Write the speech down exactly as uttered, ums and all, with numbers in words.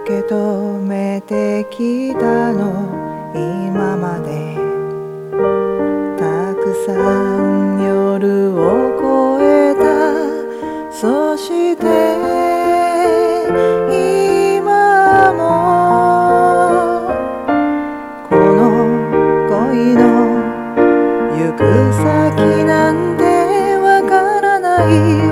け止めてきたの今まで。たくさん夜を越えた。そして今もこの恋の行く先なんてわからない。